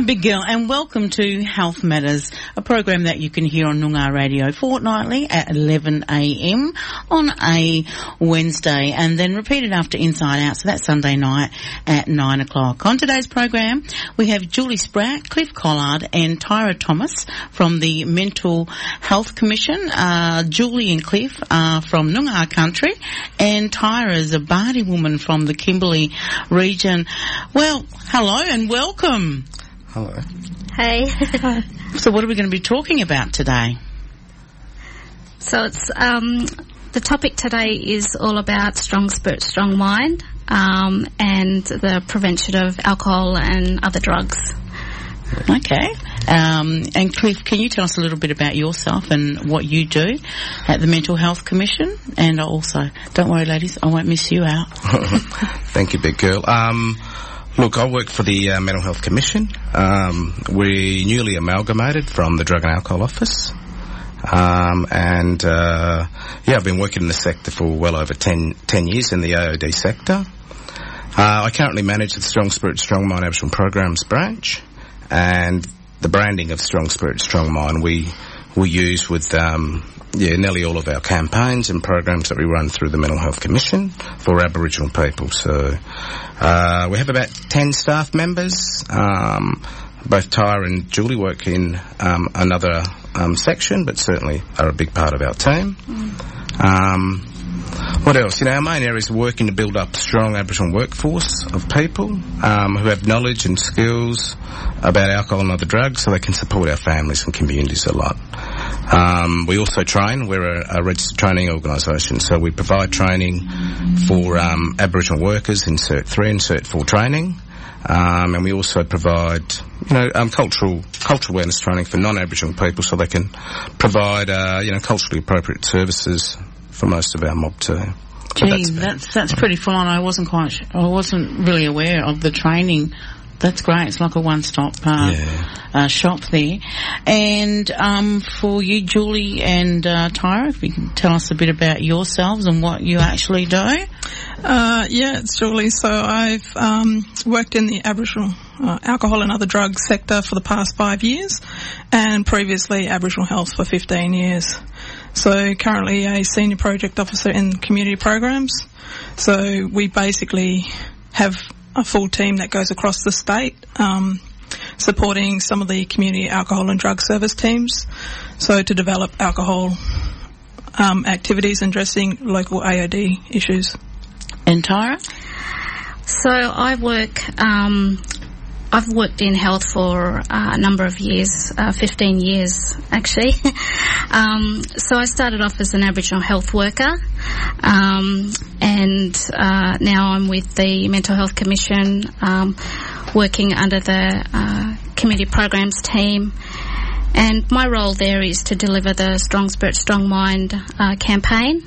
I'm Big Girl, and welcome to Health Matters, a program that you can hear on Noongar Radio fortnightly at 11 a.m. on a Wednesday, and then repeated after Inside Out, so that's Sunday night at 9 o'clock. On today's program, we have Julie Spratt, Cliff Collard, and Tyra Thomas from the Mental Health Commission. Julie and Cliff are from Noongar country, and Tyra is a Bardi woman from the Kimberley region. Well, hello and welcome. Hello. Hey. So what are we going to be talking about today? So it's the topic today is all about strong spirit, strong mind, and the prevention of alcohol and other drugs. Okay. And Cliff, can you tell us a little bit about yourself and what you do at the Mental Health Commission? And also, don't worry ladies, I won't miss you out. Thank you, Big Girl. Look, I work for the Mental Health Commission. We're newly amalgamated from the Drug and Alcohol Office. I've been working in the sector for well over 10 years in the AOD sector. I currently manage the Strong Spirit, Strong Mind Aboriginal Programs branch, and the branding of Strong Spirit, Strong Mind we use with nearly all of our campaigns and programs that we run through the Mental Health Commission for Aboriginal people. So we have about 10 staff members. Both Tyra and Julie work in another section, but certainly are a big part of our team. What else? Our main area is working to build up a strong Aboriginal workforce of people who have knowledge and skills about alcohol and other drugs, so they can support our families and communities a lot. We also train. We're a registered training organisation, so we provide training for Aboriginal workers in Cert 3 and Cert 4 training. And we also provide, cultural awareness training for non-Aboriginal people, so they can provide, culturally appropriate services for most of our mob too. Gee, that's pretty full on. I wasn't really aware of the training. That's great. It's like a one-stop shop there. And for you, Julie and Tyra, if you can tell us a bit about yourselves and what you actually do. It's Julie. So I've worked in the Aboriginal alcohol and other drugs sector for the past 5 years, and previously Aboriginal health for 15 years. So currently a senior project officer in community programs. So we basically have a full team that goes across the state, supporting some of the community alcohol and drug service teams. So to develop alcohol activities and addressing local AOD issues. And Tyra? So I've worked in health for a number of years, 15 years actually. So I started off as an Aboriginal health worker, and now I'm with the Mental Health Commission, working under the community programs team. And my role there is to deliver the Strong Spirit, Strong Mind campaign.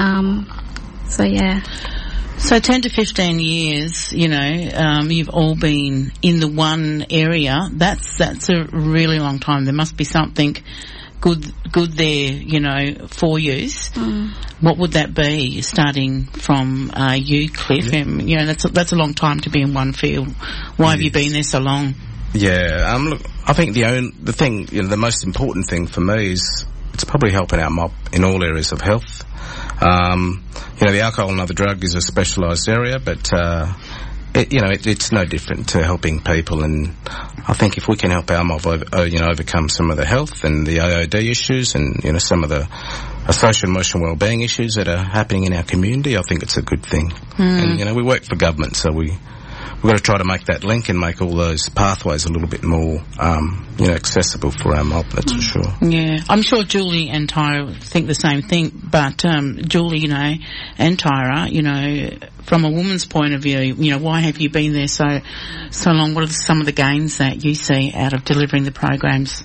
So 10 to 15 years, you've all been in the one area. That's a really long time. There must be something good there, for use. What would that be, starting from you, Cliff? Yeah. That's a long time to be in one field. Why have you been there so long? Yeah, look, I think the thing, the most important thing for me is it's probably helping our mob in all areas of health. The alcohol and other drug is a specialised area, but it's no different to helping people. And I think if we can help our mob, overcome some of the health and the AOD issues, and some of the social and emotional wellbeing issues that are happening in our community, I think it's a good thing. And we work for government, so we've got to try to make that link and make all those pathways a little bit more, accessible for our mob, that's for sure. Yeah, I'm sure Julie and Tyra think the same thing, but Julie, and Tyra, from a woman's point of view, why have you been there so long? What are some of the gains that you see out of delivering the programs?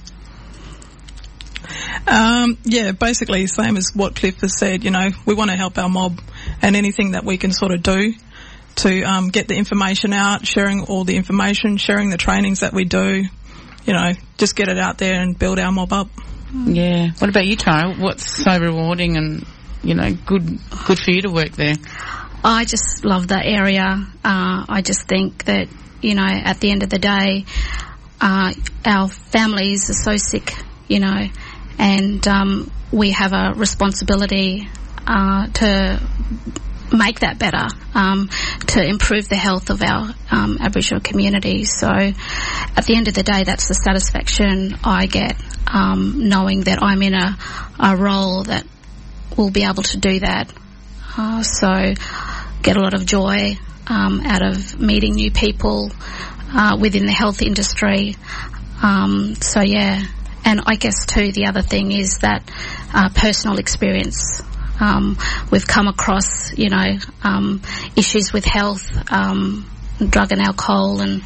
Basically same as what Cliff has said. We want to help our mob, and anything that we can sort of do to get the information out, sharing all the information, sharing the trainings that we do, just get it out there and build our mob up. Yeah. What about you, Tyra? What's so rewarding and, good for you to work there? I just love that area. I just think that, at the end of the day, our families are so sick, and we have a responsibility to make that better, to improve the health of our Aboriginal community. So at the end of the day, that's the satisfaction I get, knowing that I'm in a role that will be able to do that. So get a lot of joy out of meeting new people within the health industry. So yeah, and I guess too the other thing is that personal experience. We've come across, issues with health, drug and alcohol, and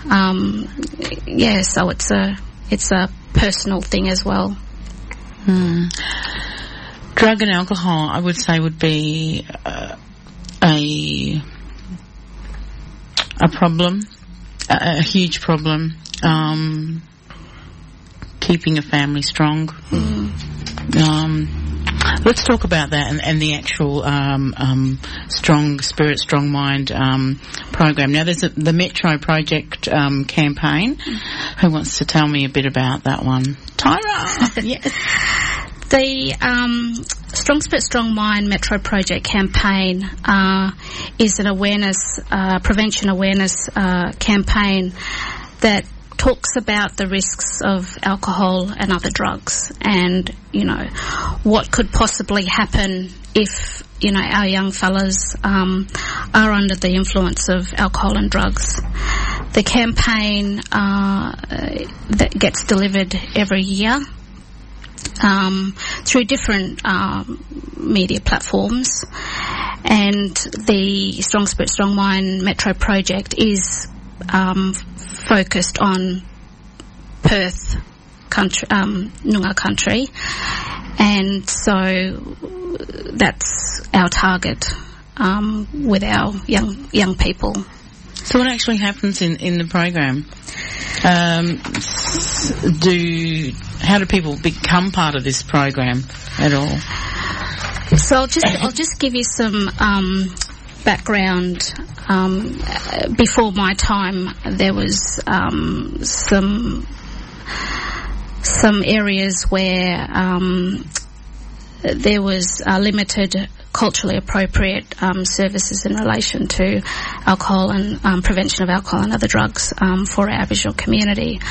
so it's a personal thing as well. Drug and alcohol, I would say, would be a problem, a huge problem. Keeping a family strong. Let's talk about that and the actual Strong Spirit, Strong Mind program. Now, there's the Metro Project campaign. Who wants to tell me a bit about that one? Tyra! Yes. The Strong Spirit, Strong Mind Metro Project campaign is an awareness, prevention awareness campaign that talks about the risks of alcohol and other drugs and, what could possibly happen if, our young fellas are under the influence of alcohol and drugs. The campaign that gets delivered every year through different media platforms, and the Strong Spirit, Strong Mind Metro Project is focused on Perth country, Noongar country, and so that's our target with our young people. So what actually happens in the program? How do people become part of this program at all? So I'll just give you some background. Before my time, there was some areas where there was limited culturally appropriate services in relation to alcohol and prevention of alcohol and other drugs for our Aboriginal community.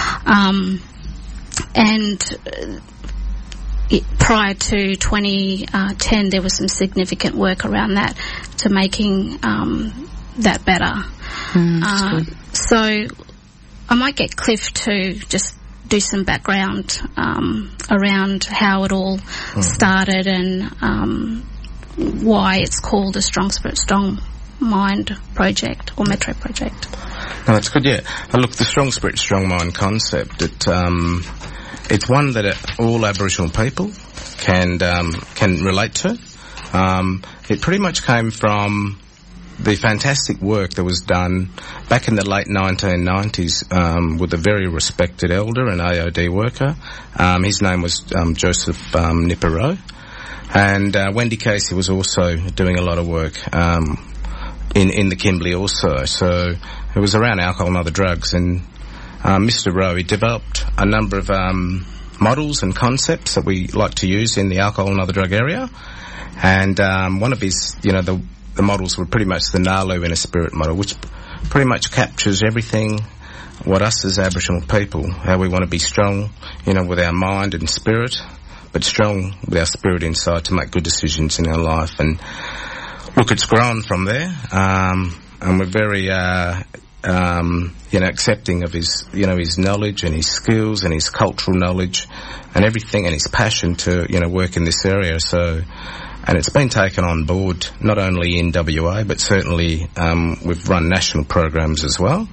Prior to 2010, there was some significant work around that to making that better. So I might get Cliff to just do some background around how it all started and why it's called the Strong Spirit, Strong Mind Project or Metro Project. No, that's good, yeah. Look, the Strong Spirit, Strong Mind concept, it's one that all Aboriginal people can relate to. It pretty much came from the fantastic work that was done back in the late 1990s with a very respected elder and AOD worker. His name was Joseph Nipero. And Wendy Casey was also doing a lot of work in the Kimberley also. So it was around alcohol and other drugs. And Mr. Rowe, he developed a number of models and concepts that we like to use in the alcohol and other drug area. And one of his, the models were pretty much the Nalu Inner Spirit model, which pretty much captures everything what us as Aboriginal people, how we want to be strong, with our mind and spirit, but strong with our spirit inside to make good decisions in our life. And look, it's grown from there, and we're very accepting of his, his knowledge and his skills and his cultural knowledge and everything, and his passion to, work in this area. So, and it's been taken on board not only in WA, but certainly we've run national programs as well.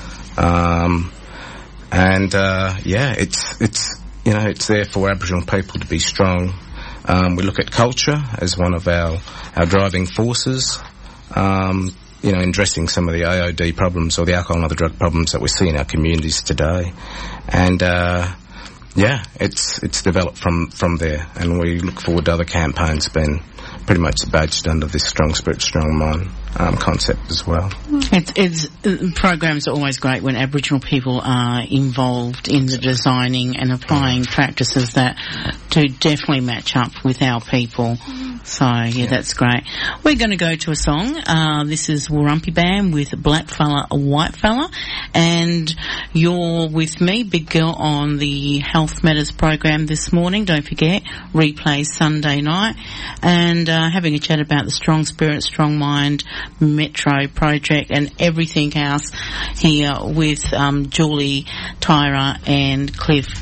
It's there for Aboriginal people to be strong. We look at culture as one of our driving forces. In addressing some of the AOD problems or the alcohol and other drug problems that we see in our communities today. And, it's developed from there, and we look forward to other campaigns being pretty much badged under this Strong Spirit, Strong Mind concept as well. It's programs are always great when Aboriginal people are involved in the designing and applying practices that do definitely match up with our people. So, that's great. We're going to go to a song. This is Warumpi Band with Black Fella, White Fella. And you're with me, Big Girl, on the Health Matters program this morning. Don't forget, replays Sunday night. And having a chat about the Strong Spirit, Strong Mind Metro project and everything else here with Julie, Tyra and Cliff.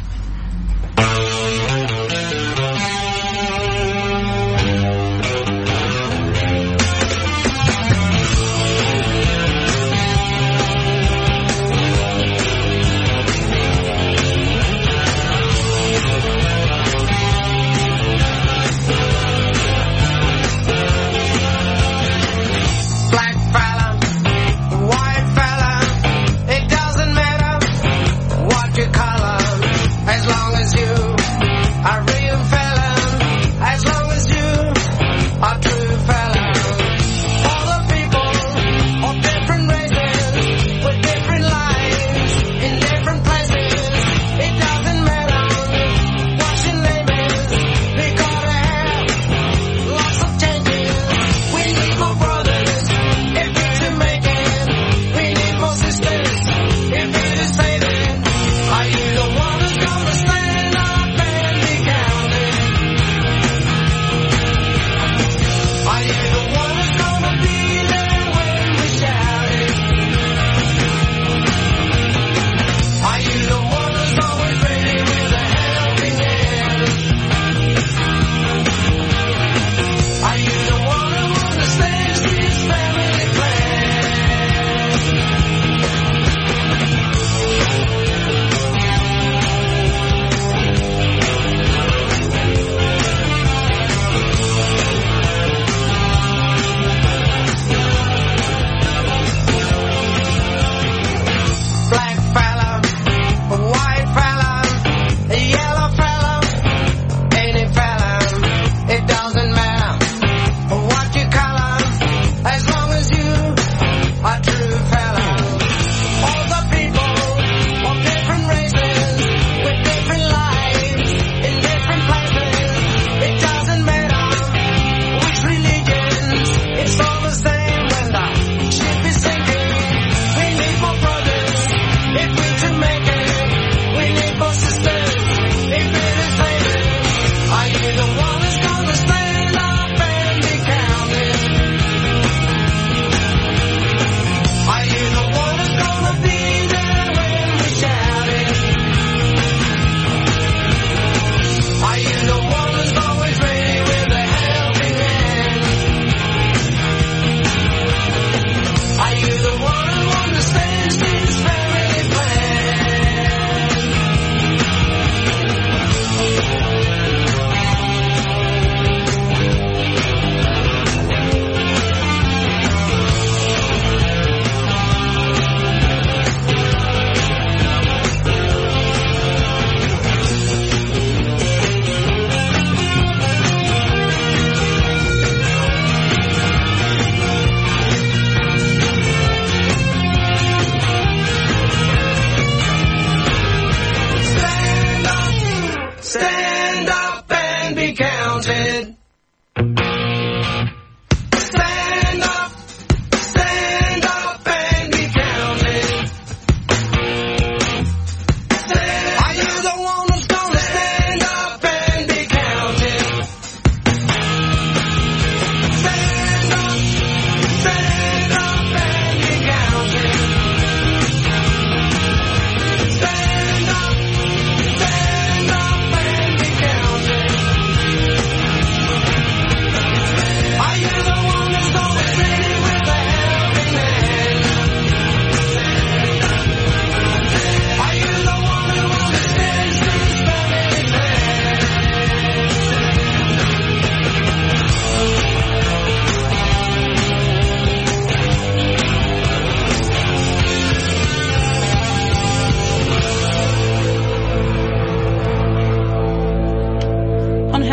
White fella, it doesn't matter what your color.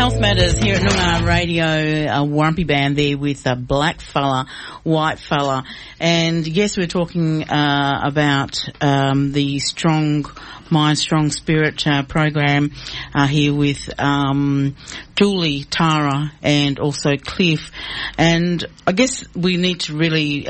Health Matters here at Noongar Radio, a Warumpi band there with a black fella, white fella. And yes, we're talking about the Strong Mind, Strong Spirit program here with Julie, Tara and also Cliff. And I guess we need to really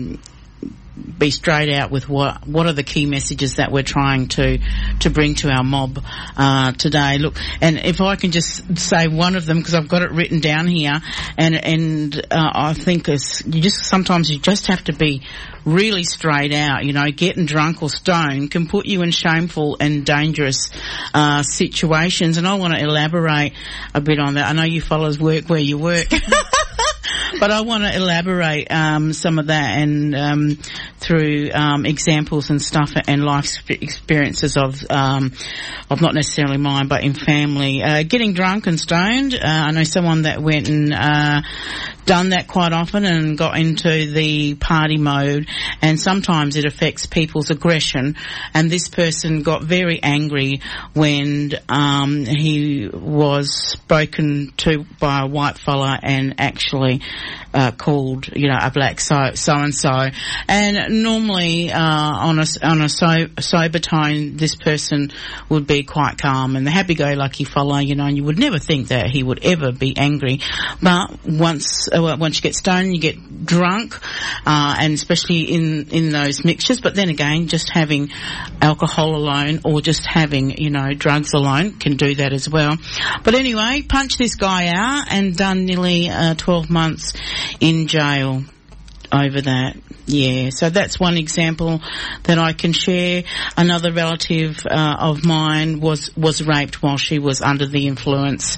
be straight out with what are the key messages that we're trying to bring to our mob today. Look, and if I can just say one of them, because I've got it written down here, and I think sometimes you just have to be really straight out. You know, getting drunk or stoned can put you in shameful and dangerous situations, and I want to elaborate a bit on that. I know you fellas work where you work. But I want to elaborate some of that and through examples and stuff and life experiences of not necessarily mine, but in family. Getting drunk and stoned. I know someone that went and done that quite often and got into the party mode, and sometimes it affects people's aggression. And this person got very angry when he was spoken to by a white fella and actually called, a black so-and-so. And normally on a sober tone, this person would be quite calm and the happy-go-lucky fella, and you would never think that he would ever be angry. But once you get stoned, you get drunk, and especially in those mixtures. But then again, just having alcohol alone or just having, drugs alone can do that as well. But anyway, punched this guy out and done nearly 12 months in jail over that. Yeah, so that's one example that I can share. Another relative of mine was raped while she was under the influence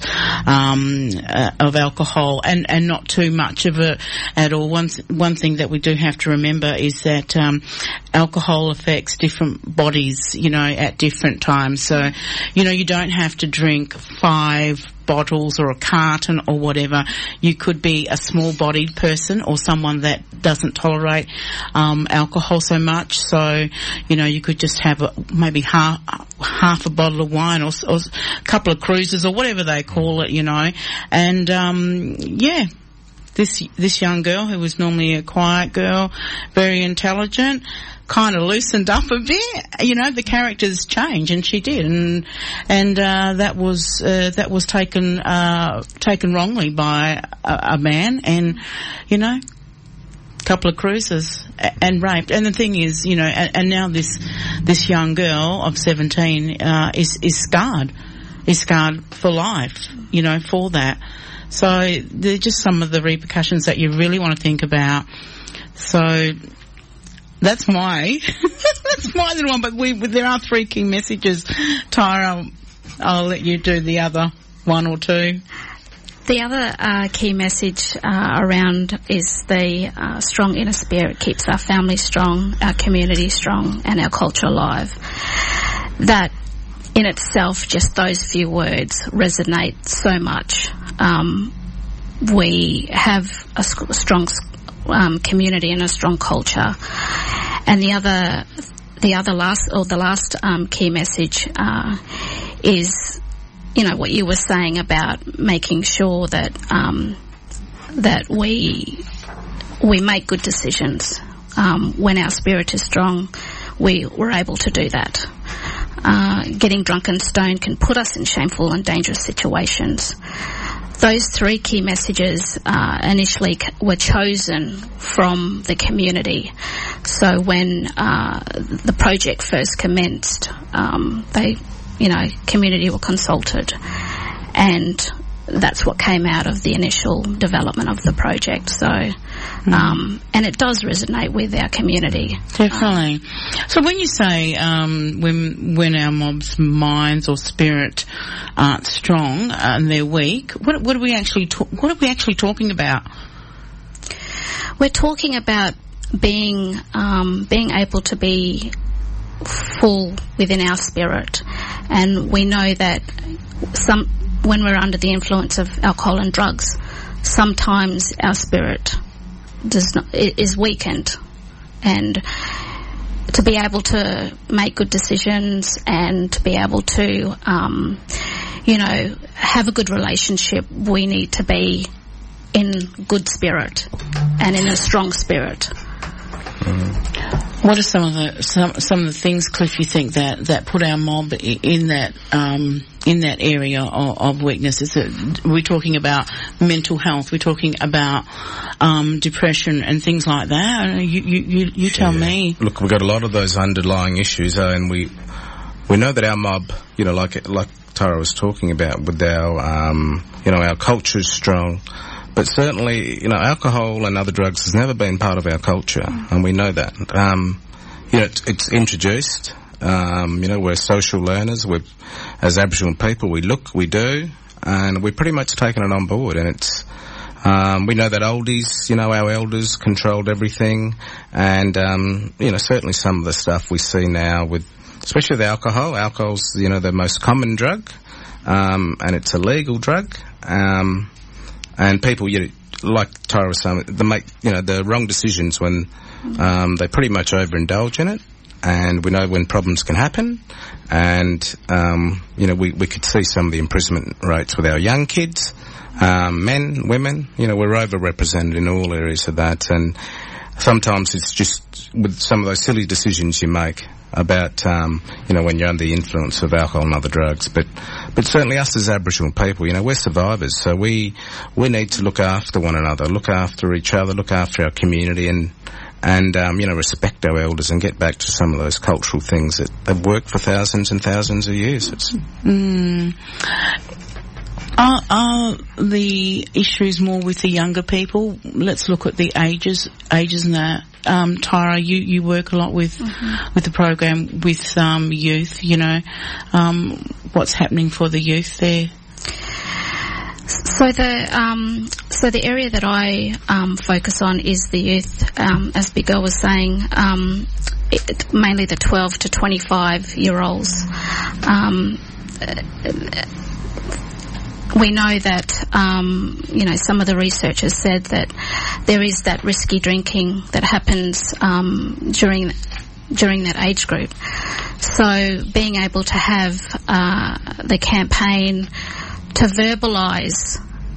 of alcohol, and not too much of it at all. One thing that we do have to remember is that alcohol affects different bodies, at different times. So, you don't have to drink 5 bottles or a carton or whatever. You could be a small-bodied person or someone that doesn't tolerate alcohol so much. So, you could just have maybe half a bottle of wine or a couple of cruises or whatever they call it, And, this young girl, who was normally a quiet girl, very intelligent, kind of loosened up a bit. The characters change, and she did, and that was taken wrongly by a man, and couple of cruises and raped. And the thing is, and now this young girl of 17 is scarred for life, for that. So they're just some of the repercussions that you really want to think about. So that's my little one. But there are 3 key messages. Tyra, I'll let you do the other 1 or 2. The other key message around is the strong inner spirit keeps our family strong, our community strong, and our culture alive. That in itself, just those few words resonate so much. We have a strong community and a strong culture, and the last key message is, what you were saying about making sure that that we make good decisions. When our spirit is strong, we're able to do that. Getting drunk and stoned can put us in shameful and dangerous situations. Those 3 key messages initially were chosen from the community. So when the project first commenced, community were consulted, and that's what came out of the initial development of the project. So, and it does resonate with our community. Definitely. So when you say when our mob's minds or spirit aren't strong and they're weak, what are we actually talking about? We're talking about being able to be full within our spirit, and we know that when we're under the influence of alcohol and drugs, sometimes our spirit is weakened, and to be able to make good decisions and to be able to have a good relationship, we need to be in good spirit and in a strong spirit. What are some of the things, Cliff, you think that put our mob in that area of weakness? Is it, we're talking about mental health, we're talking about depression and things like that. You tell me. Look, we've got a lot of those underlying issues, and we know that our mob, like Tara was talking about, with our our culture is strong. But certainly, alcohol and other drugs has never been part of our culture, and we know that. It's introduced. We're social learners. As Aboriginal people, we look, we do, and we're pretty much taken it on board. And it's, we know that oldies, our elders controlled everything, and certainly some of the stuff we see now especially with alcohol. Alcohol's, the most common drug, and it's a legal drug. And people, like Tara was saying, they make, the wrong decisions when they pretty much overindulge in it. And we know when problems can happen. And, we could see some of the imprisonment rates with our young kids, men, women. We're overrepresented in all areas of that. And sometimes it's just with some of those silly decisions you make about, when you're under the influence of alcohol and other drugs. But certainly us as Aboriginal people, we're survivors, so we need to look after one another, look after each other, look after our community, and respect our elders and get back to some of those cultural things that have worked for thousands and thousands of years. Are the issues more with the younger people? Let's look at the ages and that. Tyra, you work a lot with the program with youth. What's happening for the youth there? So the area that I focus on is the youth, as Big Girl was saying, mainly the 12 to 25-year-olds. We know that, some of the research has said that there is that risky drinking that happens during that age group. So being able to have the campaign to verbalise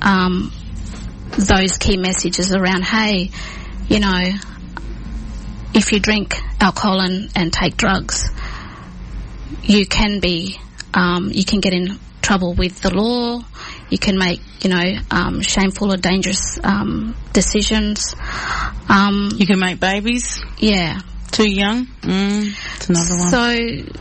those key messages around, hey, if you drink alcohol and take drugs, you can get in trouble with the law. You can make, shameful or dangerous decisions. You can make babies. Yeah. Too young. It's another one. So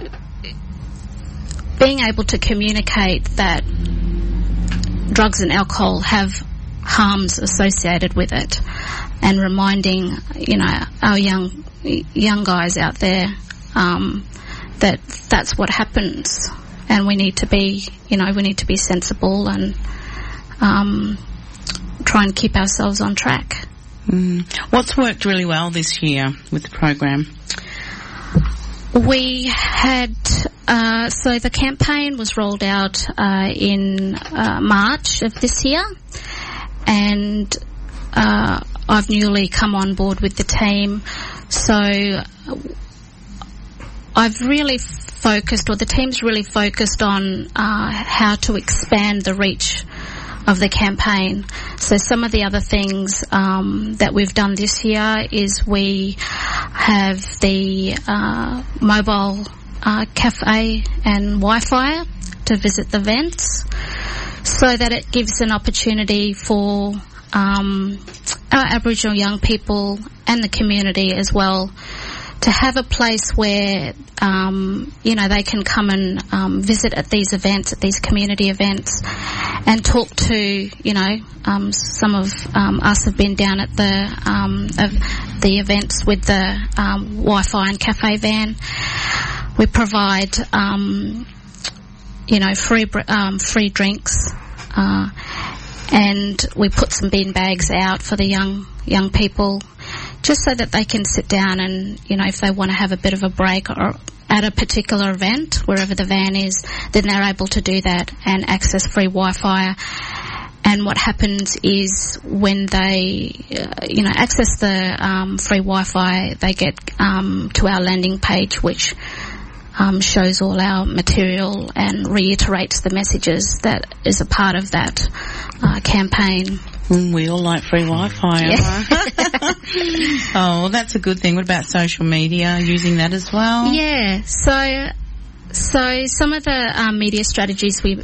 being able to communicate that drugs and alcohol have harms associated with it, and reminding, our young guys out there that that's what happens. And we need to be, sensible and try and keep ourselves on track. What's worked really well this year with the program? We had, so the campaign was rolled out in March of this year, and I've newly come on board with the team, so I've really the team's really focused on how to expand the reach of the campaign. So some of the other things that we've done this year is we have the mobile cafe and Wi-Fi to visit the events, so that it gives an opportunity for our Aboriginal young people and the community as well to have a place where, they can come and visit at these events, at these community events, and talk to, some of us have been down at the events with the Wi-Fi and cafe van. We provide, free drinks, and we put some bean bags out for the young people, just so that they can sit down and, if they want to have a bit of a break or at a particular event, wherever the van is, then they're able to do that and access free Wi-Fi. And what happens is when they, access the free Wi-Fi, they get to our landing page, which shows all our material and reiterates the messages that is a part of that campaign. We all like free Wi-Fi. Yeah. Oh, well, that's a good thing. What about social media, using that as well? Yeah, so some of the media strategies we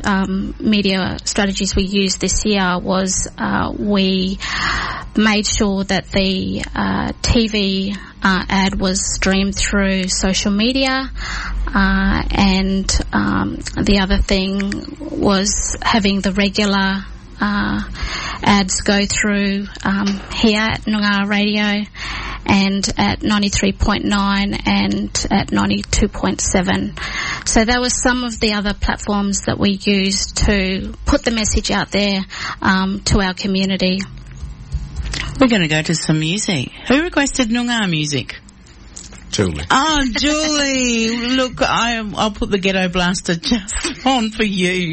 used this year was we made sure that the TV ad was streamed through social media, and the other thing was having the regular ads go through here at Noongar Radio and at 93.9 and at 92.7. So there were some of the other platforms that we used to put the message out there to our community. We're going to go to some music. Who requested Noongar music? Julie. Oh, Julie. Look, I'll put the Ghetto Blaster just on for you.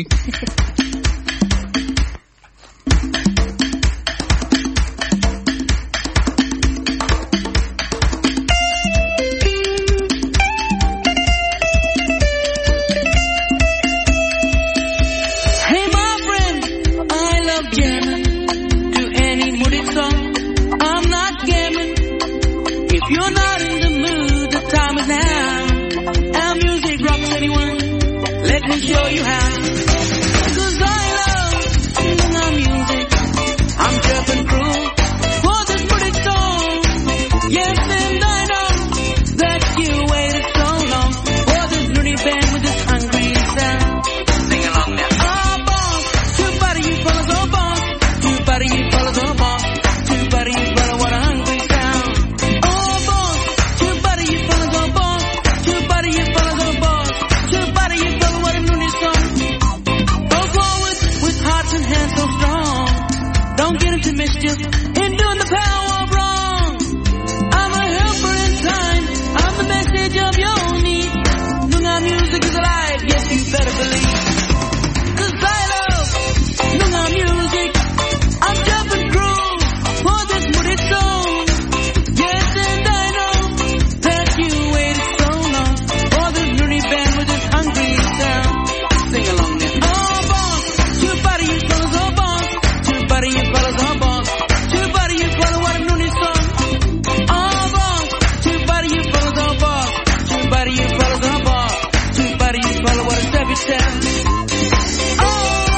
Show you how. 'Cause I love Noongar music. I'm tough and cruel for this pretty song. Yes, and I know that you waited so long for this nutty band with this hungry sound. Sing along now. Oh, boss, too bad you fellas, oh, boss. Too bad you fellas, oh, boss. Too bad you fellas, what a hungry sound. Oh, boss, too bad you fellas, oh, boss. Too bad you fellas, oh, boss. Too bad you fellas, what a nutty song. Go forward with hearts and hands so strong. Don't get into mischief in doing the power of wrong. I'm a helper in time. I'm the message of your need. Noongar music is alive. Yes, you better believe. 'Cause I love Noongar music. I'm tough and cruel for this moody song. Yes, and I know that you waited so long for this nutty band with this hungry sound. Sing along now. Oh, boss, too bad you fellas, oh, boss. Too bad you fellas, oh, boss. Too bad you fellas, what a nutty song. Oh, boss, too bad you fellas, oh, boss. Too bad you fellas, oh, boss. Too bad you fellas, what a savage sound. Oh,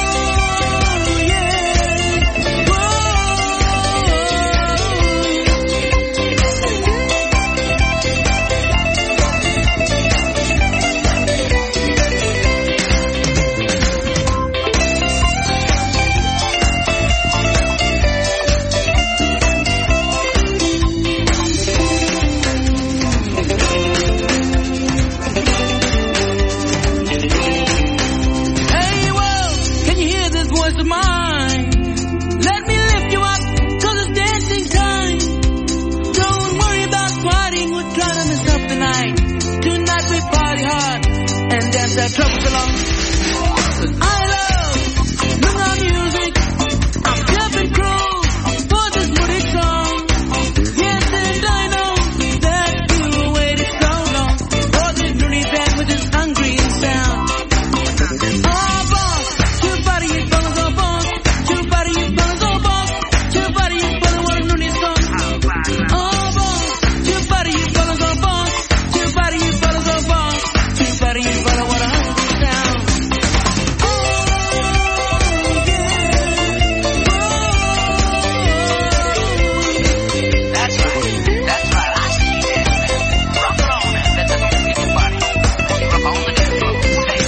yeah. Whoa. Hey, well, can you hear this voice of mine? Let me lift you up, 'cause it's dancing time. Don't worry about fighting, we're trying to mess up the night. Tonight we party hard and dance our troubles along. 'Cause I love Noongar music. I'm tough and cruel for this moody song. Yes, and I know that you waited so long for this nutty band with this hungry sound. Oh, boss, too bad you fellas, oh, boss. Too bad you fellas, oh, boss. Too bad you fellas, what a nutty song. Oh, boss, too bad you fellas, oh, boss. Too bad you fellas, oh, boss. Too bad you fellas, what a hungry sound. Oh, yeah. That's right. That's right. I see you there, man. Rock on, man. Let the music get your body. Rock on the dance floor. Stay.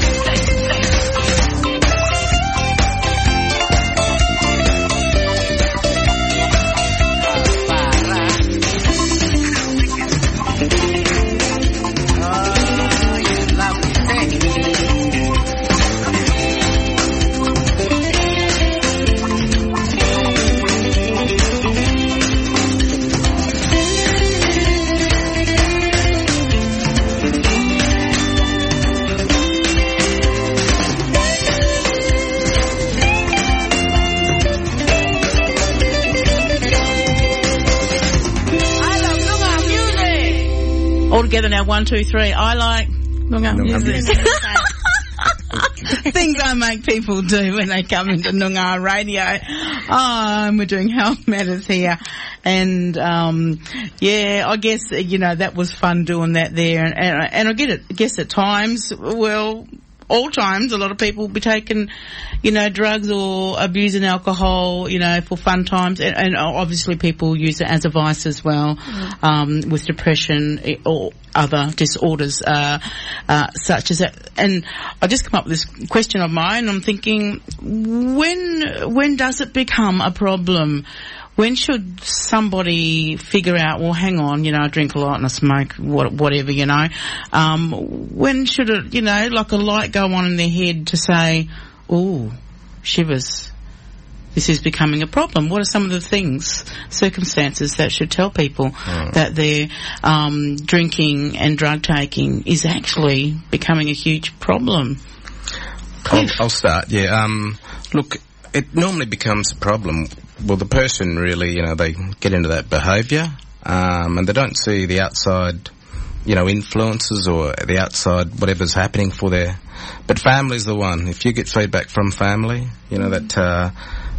All together now, 1, 2, 3. I like Noongar music. Things I make people do when they come into Noongar Radio. And we're doing Health Matters here. And, yeah, I guess, that was fun doing that there. And I guess at times, well, all times, a lot of people will be taking, drugs or abusing alcohol, for fun times. And obviously people use it as a vice as well, with depression or other disorders, such as that. And I just come up with this question of mine. I'm thinking, when does it become a problem? When should somebody figure out, well, hang on, I drink a lot and I smoke, whatever, when should it, like a light go on in their head to say, ooh, shivers, this is becoming a problem? What are some of the circumstances that should tell people that their drinking and drug taking is actually becoming a huge problem? I'll start, yeah. Look, it normally becomes a problem. Well, the person really, they get into that behaviour, and they don't see the outside, influences or the outside whatever's happening for their. But family's the one. If you get feedback from family, that,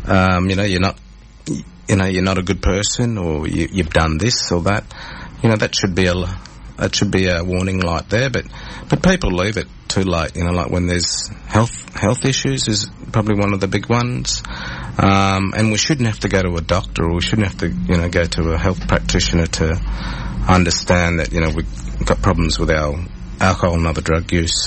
you're not a good person, or you've done this or that, that should be a warning light there. But people leave it too late. Like when there's health issues is probably one of the big ones. And we shouldn't have to go to a doctor, or we shouldn't have to, go to a health practitioner to understand that, we've got problems with our alcohol and other drug use.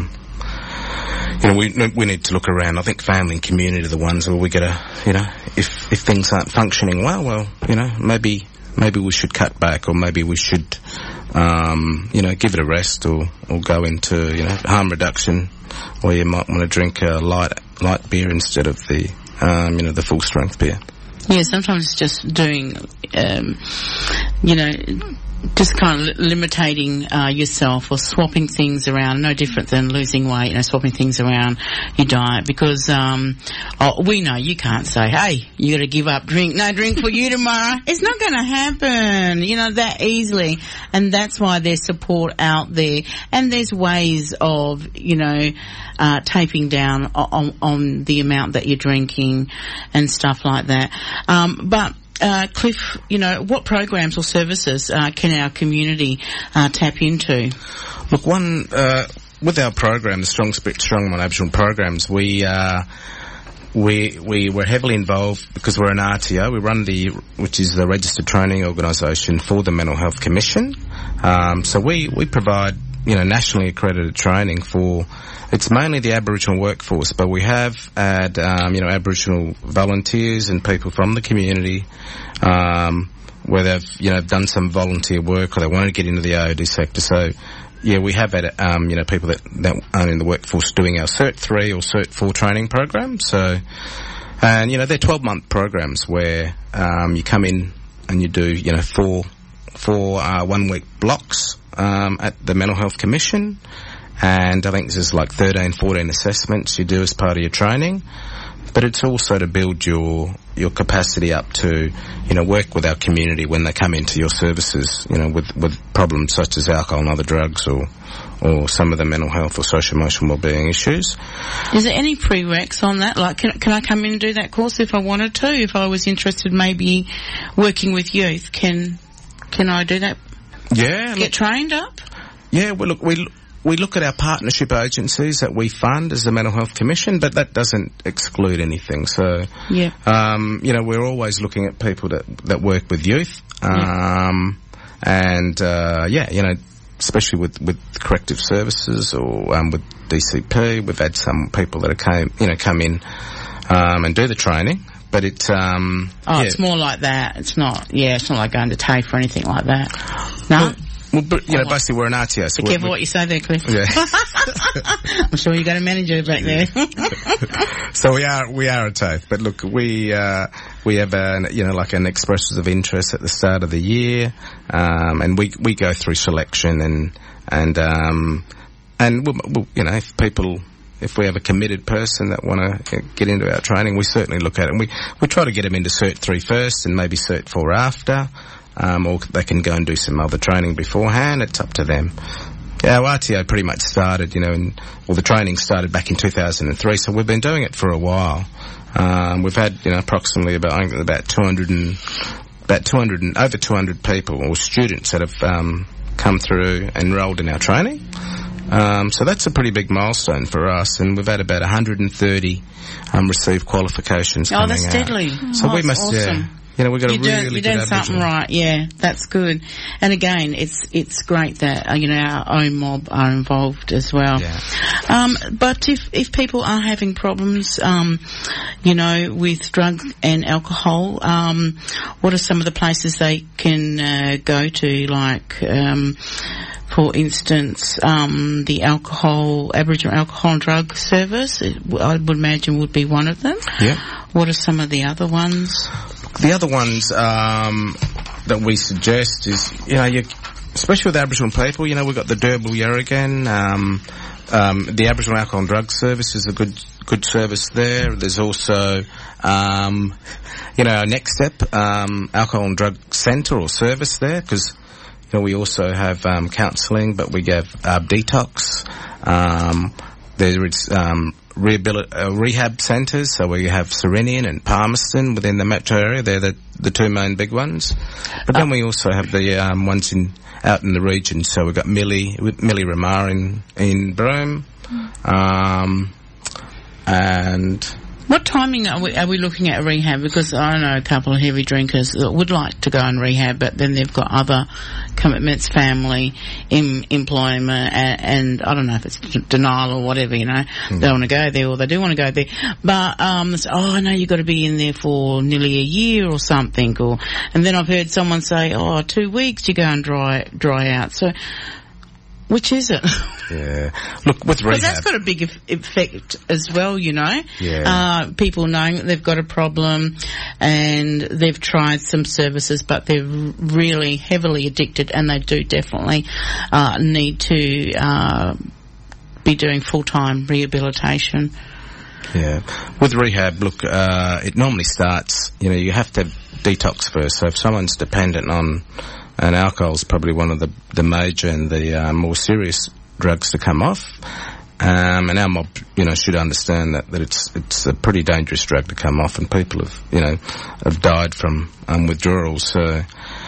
We need to look around. I think family and community are the ones where we gotta, if things aren't functioning well, maybe we should cut back, or maybe we should, give it a rest, or go into, harm reduction, or you might want to drink a light beer instead of the full strength beer. Yeah, sometimes it's just doing, just kind of limiting yourself, or swapping things around. No different than losing weight, swapping things around your diet, because we know you can't say, hey, you got to give up no drink for you tomorrow. It's not going to happen, that easily. And that's why there's support out there, and there's ways of, taping down on the amount that you're drinking and stuff like that. But Cliff, what programs or services can our community tap into? Look, with our program, the Strong Spirit, Strong Mind Aboriginal programs, we were heavily involved because we're an RTO. We run which is the Registered Training Organisation for the Mental Health Commission. So we provide, nationally accredited training for. It's mainly the Aboriginal workforce, but we have had, Aboriginal volunteers and people from the community, where they've, done some volunteer work, or they want to get into the AOD sector. So, yeah, we have had, people that are in the workforce doing our Cert 3 or Cert 4 training programs. So, and, they're 12-month programs where, you come in and you do, 4 1-week blocks, at the Mental Health Commission. And I think there's like 13, 14 assessments you do as part of your training. But it's also to build your capacity up to, work with our community when they come into your services, with problems such as alcohol and other drugs, or some of the mental health or social emotional wellbeing issues. Is there any prereqs on that? Like, can I come in and do that course if I wanted to? If I was interested maybe working with youth, can I do that? Yeah. Get trained up? Yeah, well, look, we look at our partnership agencies that we fund as the Mental Health Commission, but that doesn't exclude anything. So, yeah. We're always looking at people that work with youth. Especially with corrective services, or with DCP. We've had some people that come in and do the training. But it's it's more like that. It's not like going to TAFE or anything like that. No. Well, basically we're an RTO. So be careful what you say there, Cliff. Yeah. I'm sure you got a manager back there. So we are a TAFE, but look, we have an expressions of interest at the start of the year, and we go through selection and if we have a committed person that want to get into our training, we certainly look at it, and we try to get them into Cert 3 first and maybe Cert 4 after. Or they can go and do some other training beforehand. It's up to them. Our RTO pretty much started, the training started back in 2003, so we've been doing it for a while. We've had, approximately about 200 over 200 people or students that have come through, enrolled in our training. So that's a pretty big milestone for us, and we've had about 130 receive qualifications coming out. Oh, that's deadly. So we must, awesome. We've got a really you're good doing something Aboriginal. right, yeah, that's good. And again, it's great that, our own mob are involved as well. Yeah. But if people are having problems, with drug and alcohol, what are some of the places they can go to, like, for instance, the Aboriginal Alcohol and Drug Service, I would imagine would be one of them. Yeah. What are some of the other ones? The other ones that we suggest is, especially with Aboriginal people, we've got the Derbil Yarragan, the Aboriginal Alcohol and Drug Service is a good service there. There's also, our Next Step Alcohol and Drug Centre or service there, because we also have counselling, but we have detox. There is rehab centres, so we have Serenian and Palmerston within the metro area. They're the two main big ones. But then we also have the ones out in the region. So we've got Millie Ramar in Broome, and what timing are we looking at rehab? Because I know a couple of heavy drinkers that would like to go in rehab, but then they've got other commitments, family, employment, and I don't know if it's denial or whatever, they don't want to go there or they do want to go there. But, I know you've got to be in there for nearly a year or something, and then I've heard someone say, 2 weeks you go and dry out. So, which is it? Yeah. Look, with rehab... Because that's got a big effect as well, Yeah. People knowing that they've got a problem and they've tried some services but they're really heavily addicted, and they do definitely need to be doing full-time rehabilitation. Yeah. With rehab, look, it normally starts, you have to have detox first. So if someone's dependent on... And alcohol's probably one of the major and the more serious drugs to come off. And our mob, should understand that it's a pretty dangerous drug to come off, and people have died from withdrawals. So,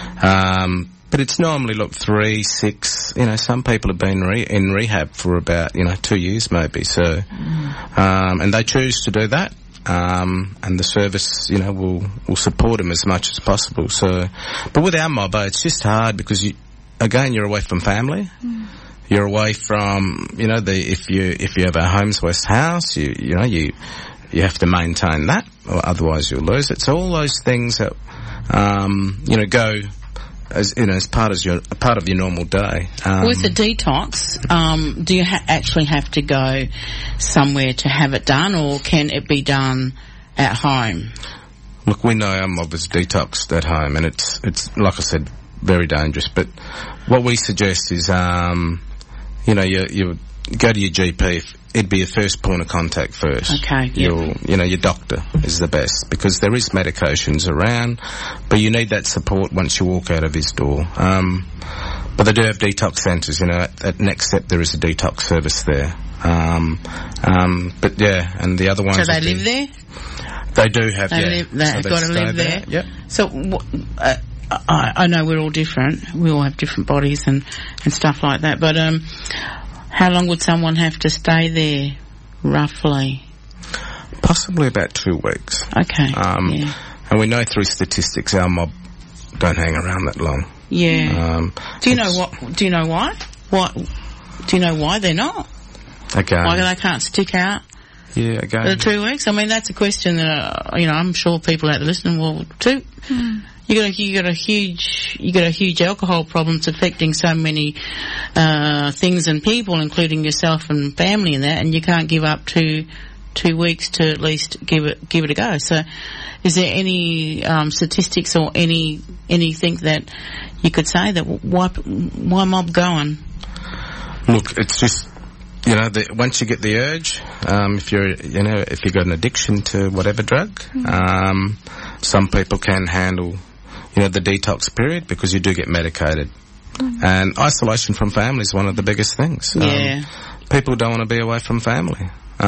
but it's normally 3, 6. Some people have been in rehab for about 2 years maybe. So, and they choose to do that. And the service, will support them as much as possible. So, but with our mob, it's just hard because you're away from family. You're away from, if you have a Homes West house, you have to maintain that, or otherwise you'll lose it. So all those things that, go as part of your normal day. With the detox, do you actually have to go somewhere to have it done, or can it be done at home? Look, we know our mob is detoxed at home, and it's like I said, very dangerous. But what we suggest is, you go to your GP. It'd be your first point of contact first. Okay. Your doctor is the best, because there is medications around, but you need that support once you walk out of his door. But they do have detox centres. At Next Step there is a detox service there. But yeah, and the other ones. So they live there? They do have. They've got to live there. Yep. So I know we're all different. We all have different bodies and stuff like that. But how long would someone have to stay there, roughly? Possibly about 2 weeks. Okay. And we know through statistics our mob don't hang around that long. Yeah. Do you know why? Do you know why they're not? Again. Why they can't stick out? Yeah, again. For the 2 weeks? I mean, that's a question that, I'm sure people out there listening will too. You got a huge alcohol problem. It's affecting so many things and people, including yourself and family and that, and you can't give up 2 weeks to at least give it a go. So, is there any statistics or anything that you could say that why mob going? Look, it's just once you get the urge, if you've got an addiction to whatever drug, some people can handle the detox period, because you do get medicated And isolation from family is one of the biggest things. Yeah. People don't want to be away from family.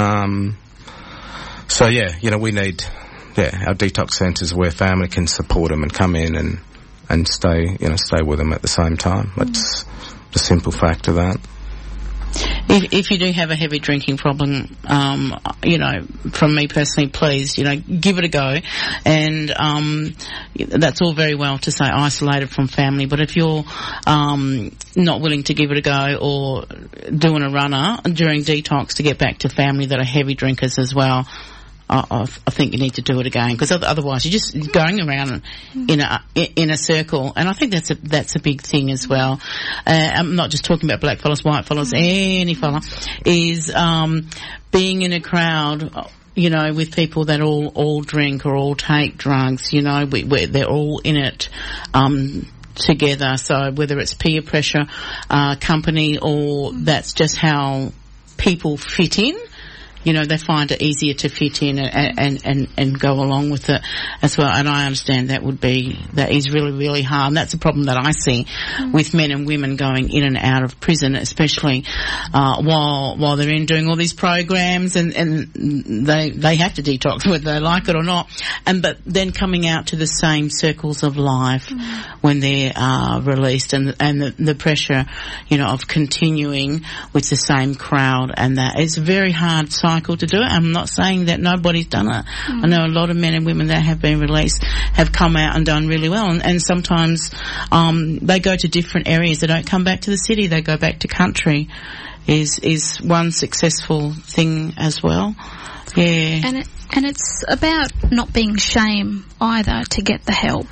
So yeah, we need, our detox centres where family can support them and come in and stay with them at the same time. That's the simple fact of that. If you do have a heavy drinking problem, from me personally, please, give it a go. And that's all very well to say isolated from family, but if you're not willing to give it a go or doing a runner during detox to get back to family that are heavy drinkers as well, I think you need to do it again, because otherwise you're just going around in a circle, and I think that's a big thing as well. I'm not just talking about black fellas, white fellas, any fella, is being in a crowd, with people that all drink or all take drugs. They're all in it together. So whether it's peer pressure, company, or that's just how people fit in. They find it easier to fit in and go along with it as well. And I understand that is really, really hard. And that's a problem that I see with men and women going in and out of prison, especially while they're in doing all these programs, and they have to detox whether they like it or not. But then coming out to the same circles of life when they're released, and the pressure, of continuing with the same crowd, and that is a very hard cycle to do it. I'm not saying that nobody's done it. I know a lot of men and women that have been released have come out and done really well, and sometimes they go to different areas. They don't come back to the city, they go back to country is one successful thing as well. Yeah. And it's about not being shame either to get the help.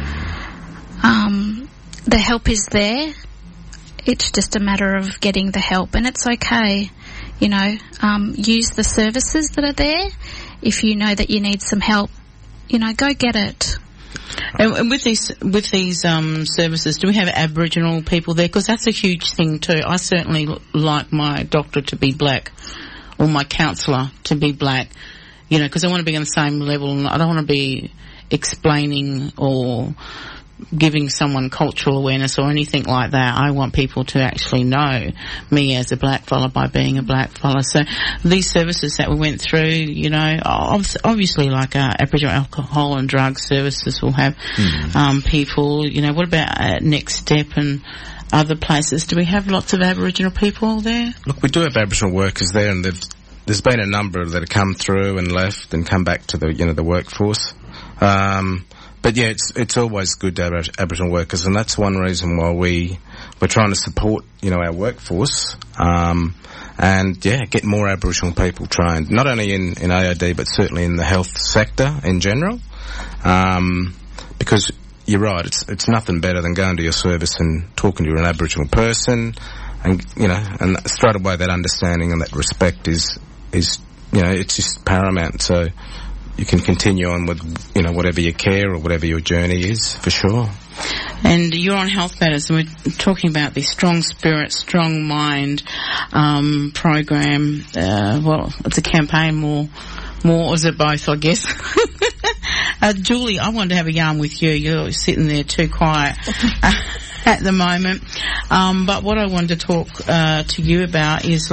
The help is there. It's just a matter of getting the help, and it's okay. Use the services that are there. If you know that you need some help, go get it. And with these services, do we have Aboriginal people there? Because that's a huge thing too. I certainly like my doctor to be black, or my counsellor to be black, because I want to be on the same level, and I don't want to be explaining or giving someone cultural awareness or anything like that. I want people to actually know me as a black fella by being a black fella. So these services that we went through, obviously like Aboriginal alcohol and drug services will have people, what about Next Step and other places? Do we have lots of Aboriginal people there? Look, we do have Aboriginal workers there, and there's been a number that have come through and left and come back to the workforce. But yeah, it's always good to have Aboriginal workers, and that's one reason why we're trying to support, our workforce, and get more Aboriginal people trained, not only in AOD, but certainly in the health sector in general. Because you're right, it's nothing better than going to your service and talking to an Aboriginal person, and, and straight away that understanding and that respect is, it's just paramount. So you can continue on with, whatever your care or whatever your journey is, for sure. And you're on Health Matters, and we're talking about the Strong Spirit, Strong Mind program. It's a campaign more, or is it both, I guess? Julie, I wanted to have a yarn with you. You're sitting there too quiet at the moment. But what I wanted to talk to you about is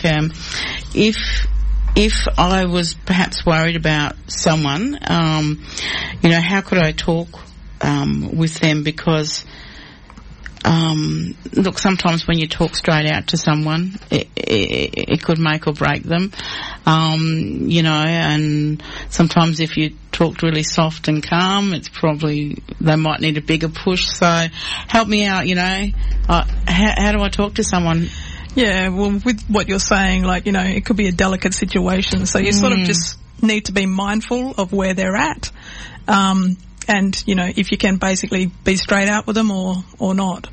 if I was perhaps worried about someone, how could I talk with them? Because look, sometimes when you talk straight out to someone, it could make or break them, and sometimes if you talked really soft and calm, it's probably they might need a bigger push. So help me out, how do I talk to someone? Yeah, well, with what you're saying, it could be a delicate situation, so you sort of just need to be mindful of where they're at, and, if you can basically be straight out with them or not.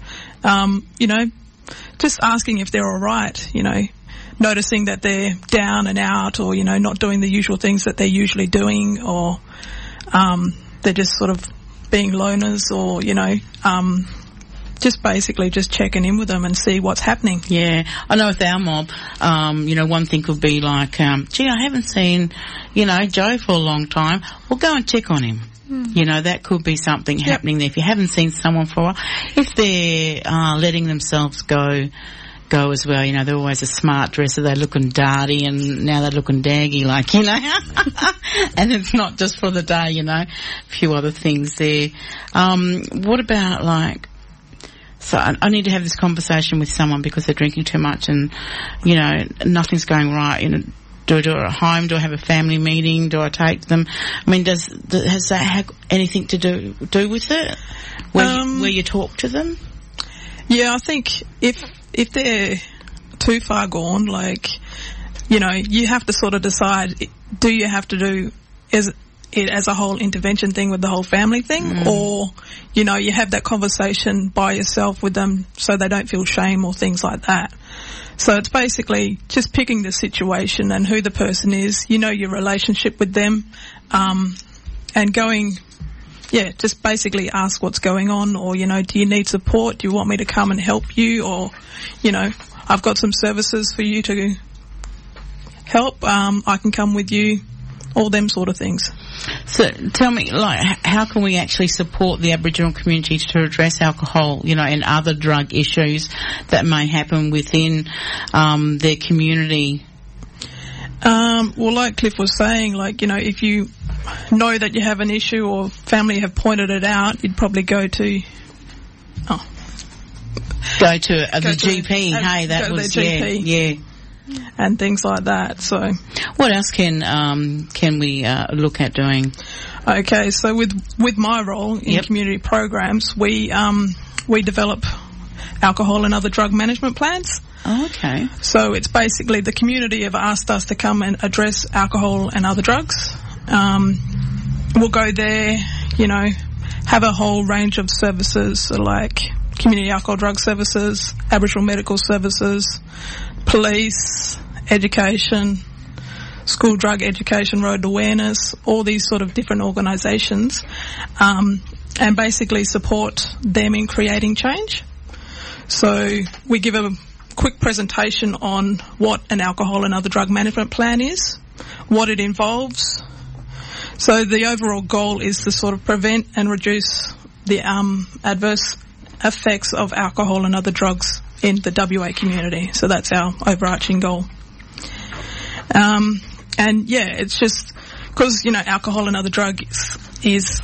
Just asking if they're alright, noticing that they're down and out, or, not doing the usual things that they're usually doing, or, they're just sort of being loners, or, just basically just checking in with them and see what's happening. Yeah, I know with our mob, one thing could be like, gee, I haven't seen, Joe for a long time. Well, go and check on him. You know, that could be something happening there. If you haven't seen someone for a while, if they're letting themselves go as well, you know, they're always a smart dresser, they're looking darty and now they're looking daggy, like, you know. And it's not just for the day, you know, a few other things there. What about, like, so I need to have this conversation with someone because they're drinking too much and, you know, nothing's going right, you know. Do I do it at home? Do I have a family meeting? Do I take them? I mean, has that have anything to do with it? Where you talk to them? Yeah, I think if they're too far gone, like, you know, you have to sort of decide, do you have to do it as a whole intervention thing with the whole family thing, or, you know, you have that conversation by yourself with them so they don't feel shame or things like that. So it's basically just picking the situation and who the person is, you know, your relationship with them, and going, just basically ask what's going on, or, you know, do you need support? Do you want me to come and help you? Or, you know, I've got some services for you to help, I can come with you, all them sort of things. So tell me, like, how can we actually support the Aboriginal community to address alcohol, you know, and other drug issues that may happen within their community? Well, like Cliff was saying, like, you know, if you know that you have an issue or family have pointed it out, you'd probably go to the GP. Hey, that was GP. Yeah. And things like that. So, what else can we look at doing? Okay, so with my role in community programs, we develop alcohol and other drug management plans. Oh, okay. So it's basically the community have asked us to come and address alcohol and other drugs. We'll go there, you know, have a whole range of services like community alcohol drug services, Aboriginal medical services, police, education, school drug education, road awareness, all these sort of different organisations, and basically support them in creating change. So we give a quick presentation on what an alcohol and other drug management plan is, what it involves. So the overall goal is to sort of prevent and reduce the adverse effects of alcohol and other drugs in the WA community. So that's our overarching goal. And yeah, it's just because, you know, alcohol and other drugs is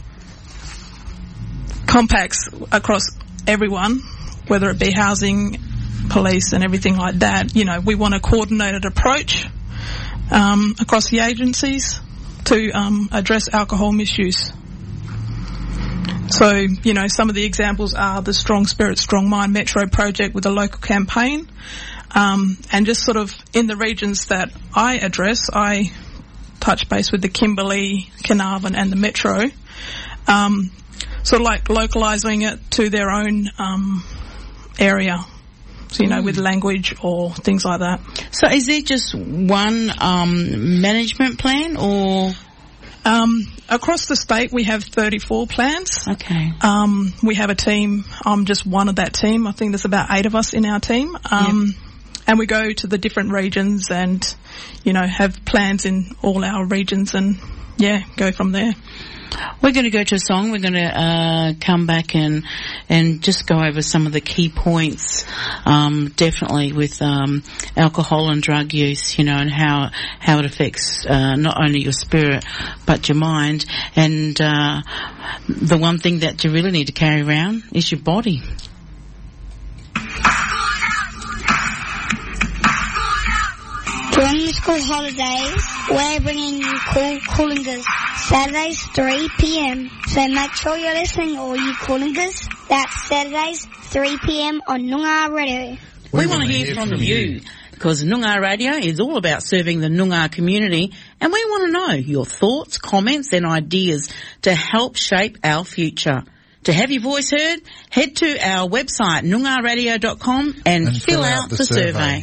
compacts across everyone, whether it be housing, police and everything like that. You know, we want a coordinated approach across the agencies to address alcohol misuse. So, you know, some of the examples are the Strong Spirit, Strong Mind Metro project with a local campaign. And just sort of in the regions that I address, I touch base with the Kimberley, Carnarvon and the Metro. Sort of like localising it to their own area. So, you know, with language or things like that. So is there just one management plan or...? Across the state, we have 34 plans. Okay. We have a team. I'm just one of that team. I think there's about 8 of us in our team. And we go to the different regions and, you know, have plans in all our regions and, yeah, go from there. We're going to go to a song. We're going to come back and just go over some of the key points, definitely with alcohol and drug use, you know, and how it affects not only your spirit but your mind. And the one thing that you really need to carry around is your body. During the school holidays, we're bringing you Cool Coolingas, Saturdays 3 p.m. So make sure you're listening, all you Coolingas. That's Saturdays 3 p.m. on Noongar Radio. We want to hear from you, because Noongar Radio is all about serving the Noongar community, and we want to know your thoughts, comments and ideas to help shape our future. To have your voice heard, head to our website, noongarradio.com and fill out the survey.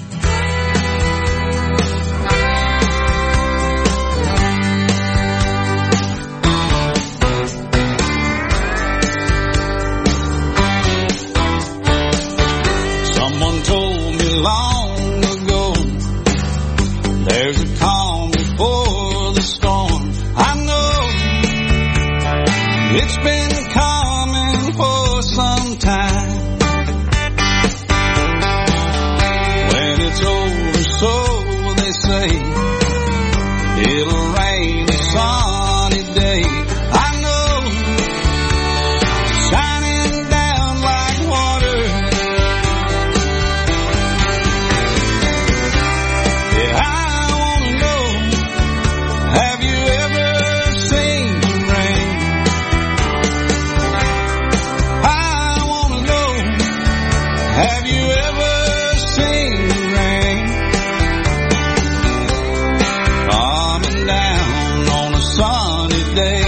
Long ago, there's a calm before the storm. I know It's been coming for some time. When it's over, so they say, it'll rain a sunny day. I know, shining down like water. Yeah, I wanna know, have you ever seen the rain? I wanna know, have you ever seen the rain? Coming down on a sunny day.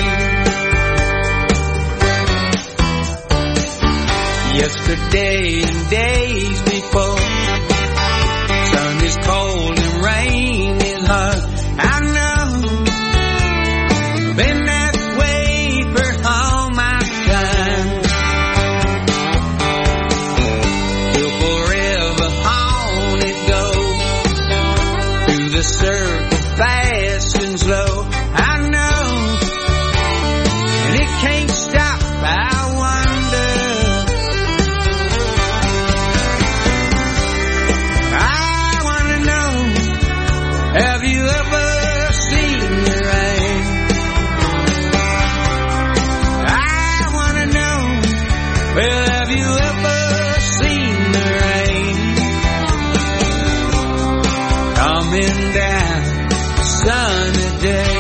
Yesterday and days before, sun is cold and rain is hot. I know, been that way for all my time. Till forever on it goes, through the circle fast and slow. I know, and it can't stop. I wonder, I wanna know, have you ever seen the rain? I wanna know, well, have you ever seen the rain? Coming down sunny day.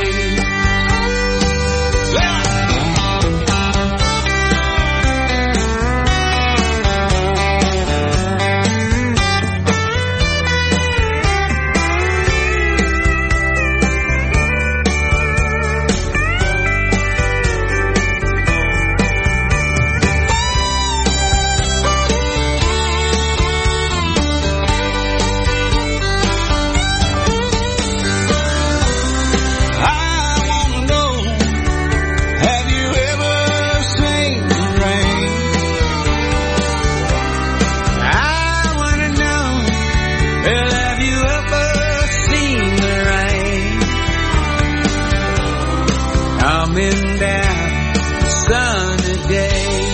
Coming down sunny day.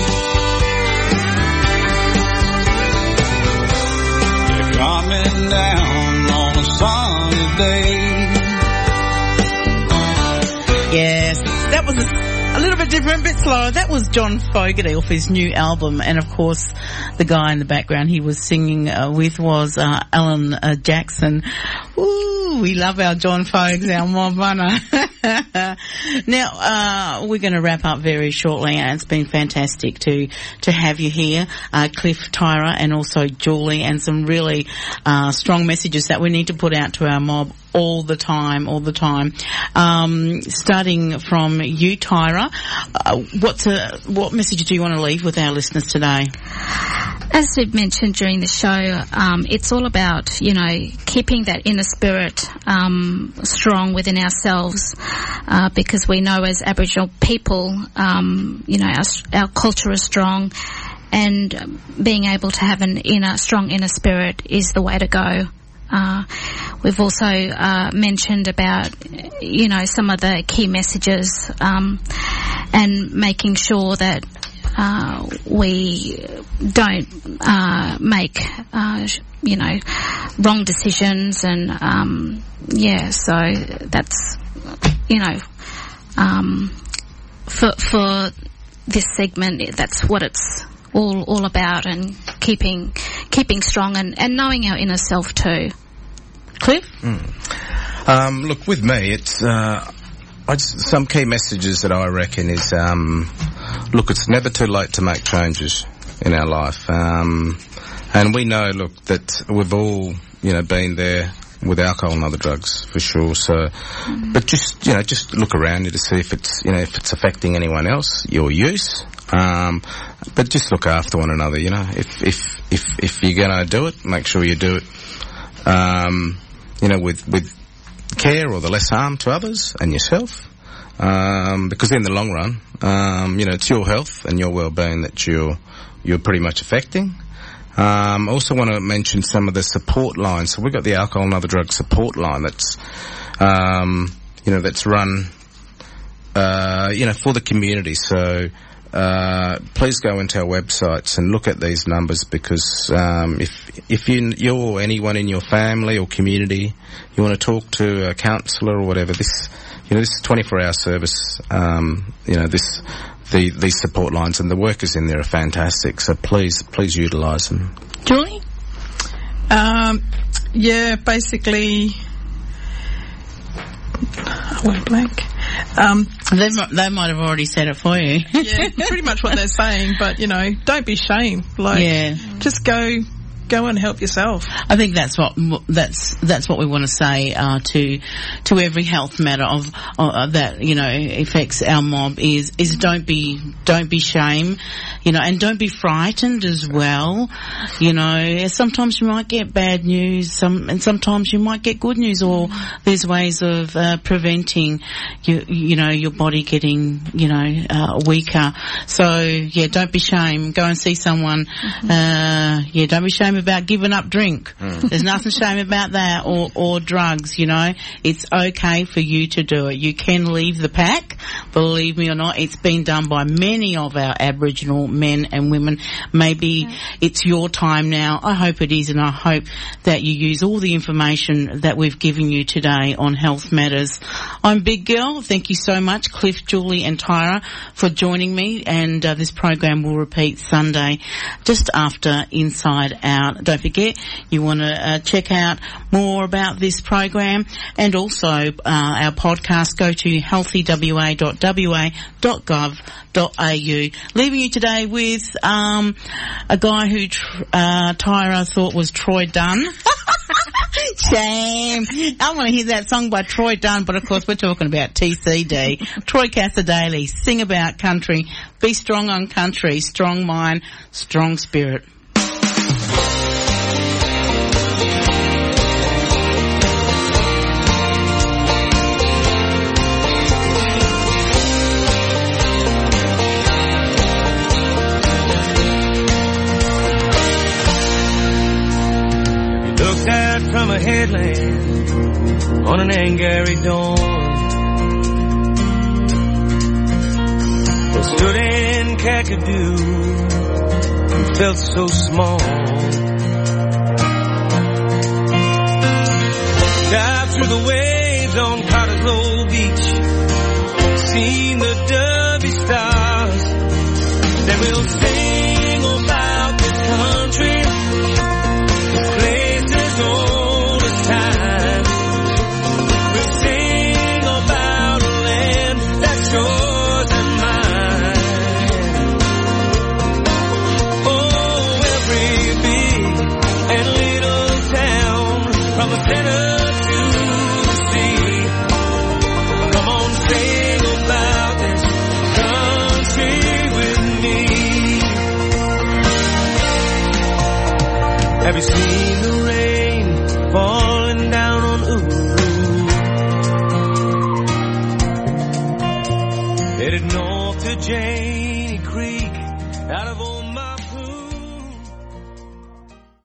You're coming down on a sunny day. Yes, that was a little bit different, a bit slower. That was John Fogerty off his new album, and of course the guy in the background he was singing with was Alan Jackson. Ooh, we love our John Fogs, our mob runner. Now, we're going to wrap up very shortly, and it's been fantastic to have you here, Cliff, Tyra, and also Julie, and some really strong messages that we need to put out to our mob all the time. Starting from you, Tyra, what message do you want to leave with our listeners today? As we've mentioned during the show, it's all about, keeping that inner spirit strong within ourselves, because we know as Aboriginal people, our culture is strong, and being able to have an strong inner spirit is the way to go. We've also mentioned about, some of the key messages, and making sure that we don't make, wrong decisions, and so that's, for this segment, that's what it's all about, and keeping strong and knowing our inner self too. Cliff? Look, with me, it's some key messages that I reckon is, look, it's never too late to make changes in our life, and we know, look, that we've all, been there with alcohol and other drugs for sure. So, but just look around you to see if it's, if it's affecting anyone else, your use. But just look after one another. If you're gonna do it, make sure you do it, with care or the less harm to others and yourself. Because in the long run, it's your health and your well-being that you're pretty much affecting. Also want to mention some of the support lines. So we've got the alcohol and other drug support line that's, that's run for the community. So please go into our websites and look at these numbers, because if you or anyone in your family or community, you want to talk to a counsellor or whatever, this is 24-hour service. These support lines, and the workers in there are fantastic. So please utilise them. Julie? Basically, I went blank. They might have already said it for you. Yeah, pretty much what they're saying. But don't be ashamed. Just go and help yourself. I think that's what we want to say to every health matter of that affects our mob is don't be shame, and don't be frightened as well. Sometimes you might get bad news, and sometimes you might get good news, or there's ways of preventing your body getting weaker. So don't be shame. Go and see someone. Don't be shame about giving up drink. There's nothing shame about that, or drugs. It's okay for you to do it. You can leave the pack, believe me or not. It's been done by many of our Aboriginal men and women. Maybe it's your time now. I hope it is, and I hope that you use all the information that we've given you today on Health Matters. I'm Big Girl. Thank you so much, Cliff, Julie and Tyra, for joining me, and this program will repeat Sunday just after Inside Out. Don't forget, you want to check out more about this program and also our podcast. Go to healthywa.wa.gov.au. Leaving you today with a guy who Tyra thought was Troy Dunn. Shame. I want to hear that song by Troy Dunn, but of course we're talking about TCD. Troy Cassar-Daley, sing about country. Be strong on country, strong mind, strong spirit. Looked out from a headland on an Angry dawn, or stood in Kakadu and felt so small. Dived through the waves on Cottesloe Beach, seen the dovey stars. Then we'll sing about this country, all the time. We'll sing about a land that's yours and mine. Oh, every big and little town, from the center to the sea. Come on, sing about this country with me. Have you seen the rain falling down on Uluru? Headed north to Janie Creek, out of old